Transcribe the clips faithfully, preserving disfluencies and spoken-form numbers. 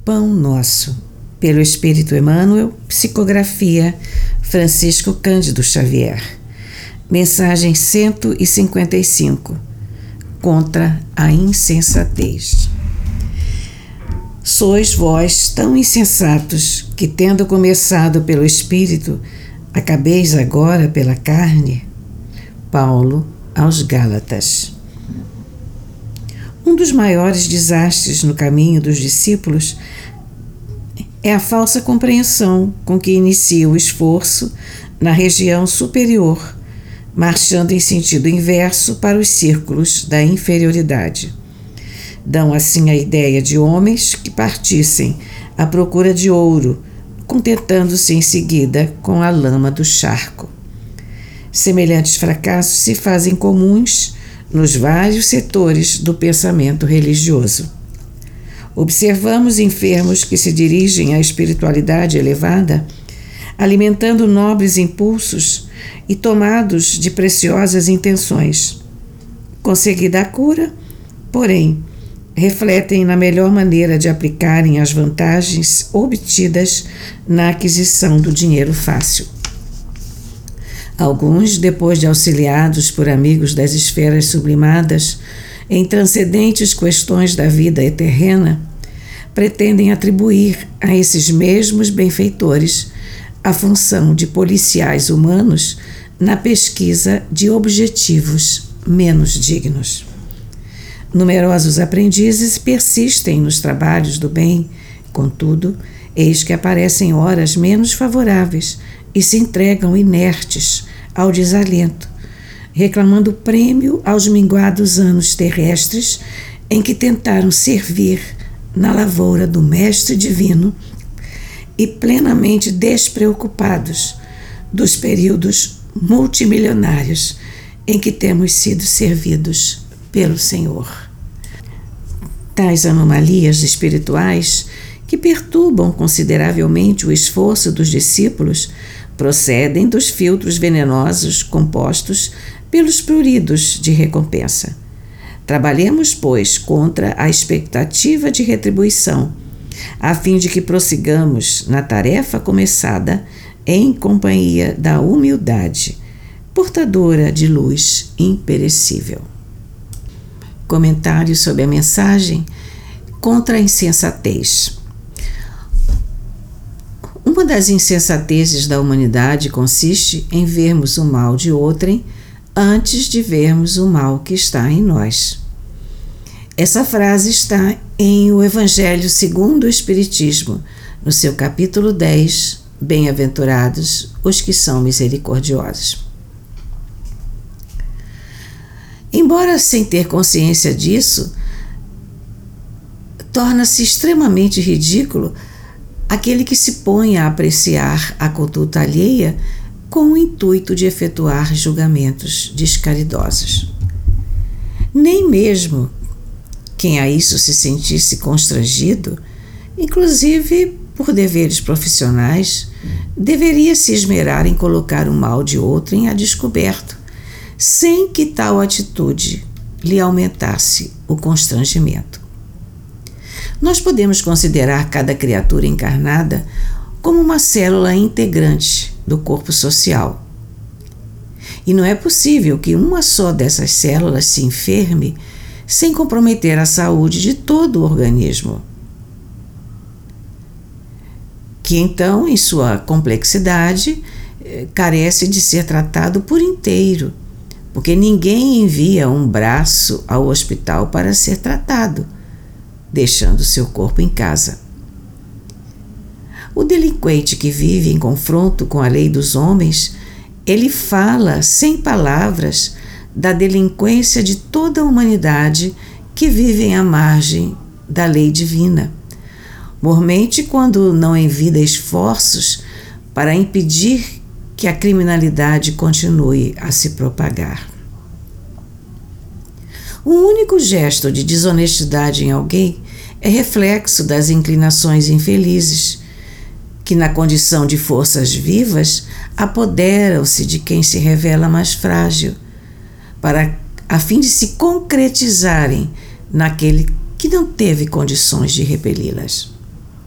Pão Nosso, pelo Espírito Emmanuel, psicografia Francisco Cândido Xavier. Mensagem cento e cinquenta e cinco. Contra a insensatez. Sois vós tão insensatos que, tendo começado pelo Espírito, acabeis agora pela carne? Paulo aos Gálatas. Um dos maiores desastres no caminho dos discípulos é a falsa compreensão com que inicia o esforço na região superior, marchando em sentido inverso para os círculos da inferioridade. Dão assim a ideia de homens que partissem à procura de ouro, contentando-se em seguida com a lama do charco. Semelhantes fracassos se fazem comuns nos vários setores do pensamento religioso. Observamos enfermos que se dirigem à espiritualidade elevada, alimentando nobres impulsos e tomados de preciosas intenções. Conseguida a cura, porém, refletem na melhor maneira de aplicarem as vantagens obtidas na aquisição do dinheiro fácil. Alguns, depois de auxiliados por amigos das esferas sublimadas em transcendentes questões da vida terrena, pretendem atribuir a esses mesmos benfeitores a função de policiais humanos na pesquisa de objetivos menos dignos. Numerosos aprendizes persistem nos trabalhos do bem, contudo, eis que aparecem horas menos favoráveis e se entregam inertes ao desalento, reclamando prêmio aos minguados anos terrestres em que tentaram servir na lavoura do Mestre Divino e plenamente despreocupados dos períodos multimilionários em que temos sido servidos pelo Senhor. Tais anomalias espirituais que perturbam consideravelmente o esforço dos discípulos procedem dos filtros venenosos compostos pelos pruridos de recompensa. Trabalhemos, pois, contra a expectativa de retribuição, a fim de que prossigamos na tarefa começada em companhia da humildade, portadora de luz imperecível. Comentário sobre a mensagem contra a insensatez. Uma das insensatezes da humanidade consiste em vermos o mal de outrem antes de vermos o mal que está em nós. Essa frase está em O Evangelho segundo o Espiritismo, no seu capítulo dez, Bem-aventurados os que são misericordiosos. Embora sem ter consciência disso, torna-se extremamente ridículo aquele que se põe a apreciar a conduta alheia com o intuito de efetuar julgamentos descaridosos. Nem mesmo quem a isso se sentisse constrangido, inclusive por deveres profissionais, deveria se esmerar em colocar o mal de outrem a descoberto, sem que tal atitude lhe aumentasse o constrangimento. Nós podemos considerar cada criatura encarnada como uma célula integrante do corpo social. E não é possível que uma só dessas células se enferme sem comprometer a saúde de todo o organismo, que então, em sua complexidade, carece de ser tratado por inteiro, porque ninguém envia um braço ao hospital para ser tratado, deixando seu corpo em casa. O delinquente que vive em confronto com a lei dos homens, ele fala sem palavras da delinquência de toda a humanidade que vivem à margem da lei divina, mormente quando não envida esforços para impedir que a criminalidade continue a se propagar. O único gesto de desonestidade em alguém é reflexo das inclinações infelizes, que na condição de forças vivas apoderam-se de quem se revela mais frágil, para, a fim de se concretizarem naquele que não teve condições de repeli-las.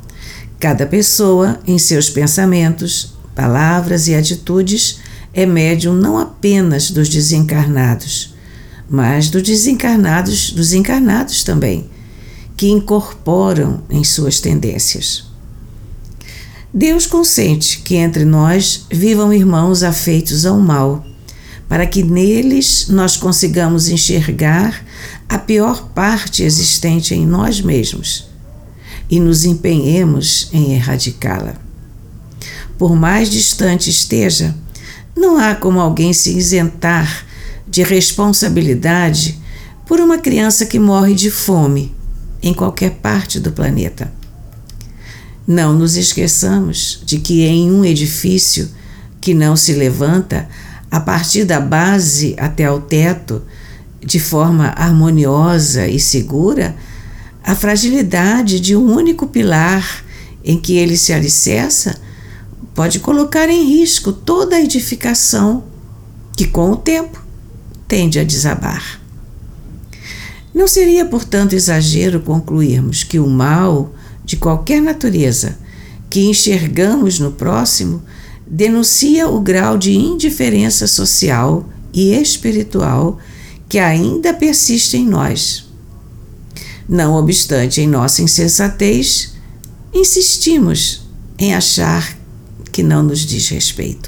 Cada pessoa, em seus pensamentos, palavras e atitudes, é médium não apenas dos desencarnados, mas dos desencarnados, dos encarnados também, que incorporam em suas tendências. Deus consente que entre nós vivam irmãos afeitos ao mal, para que neles nós consigamos enxergar a pior parte existente em nós mesmos e nos empenhemos em erradicá-la. Por mais distante esteja, não há como alguém se isentar de responsabilidade por uma criança que morre de fome em qualquer parte do planeta. Não nos esqueçamos de que em um edifício que não se levanta a partir da base até ao teto, de forma harmoniosa e segura, a fragilidade de um único pilar em que ele se alicerça pode colocar em risco toda a edificação que, com o tempo, tende a desabar. Não seria, portanto, exagero concluirmos que o mal, de qualquer natureza, que enxergamos no próximo, denuncia o grau de indiferença social e espiritual que ainda persiste em nós. Não obstante, em nossa insensatez, insistimos em achar que não nos diz respeito.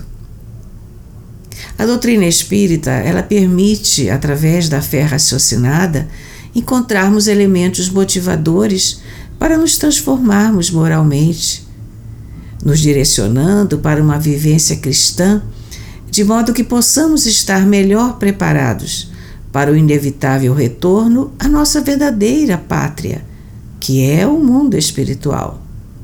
A doutrina espírita, ela permite, através da fé raciocinada, encontrarmos elementos motivadores para nos transformarmos moralmente, nos direcionando para uma vivência cristã, de modo que possamos estar melhor preparados para o inevitável retorno à nossa verdadeira pátria, que é o mundo espiritual.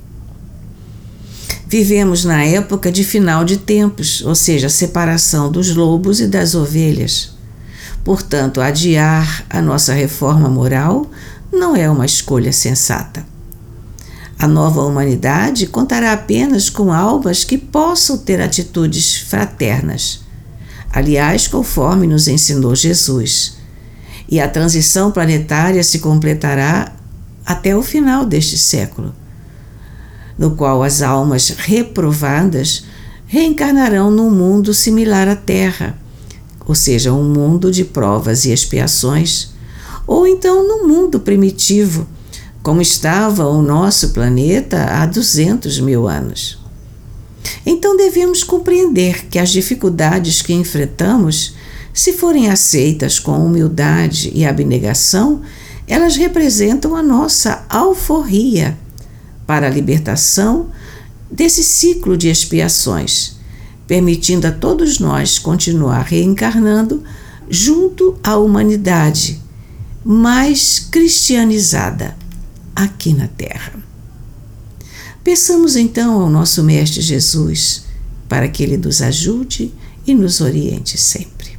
Vivemos na época de final de tempos, ou seja, a separação dos lobos e das ovelhas. Portanto, adiar a nossa reforma moral não é uma escolha sensata. A nova humanidade contará apenas com almas que possam ter atitudes fraternas, aliás, conforme nos ensinou Jesus. E a transição planetária se completará até o final deste século, no qual as almas reprovadas reencarnarão num mundo similar à Terra, ou seja, um mundo de provas e expiações, ou então num mundo primitivo, como estava o nosso planeta há duzentos mil anos. Então devemos compreender que as dificuldades que enfrentamos, se forem aceitas com humildade e abnegação, elas representam a nossa alforria para a libertação desse ciclo de expiações, permitindo a todos nós continuar reencarnando junto à humanidade mais cristianizada aqui na Terra. Peçamos então ao nosso Mestre Jesus para que Ele nos ajude e nos oriente sempre.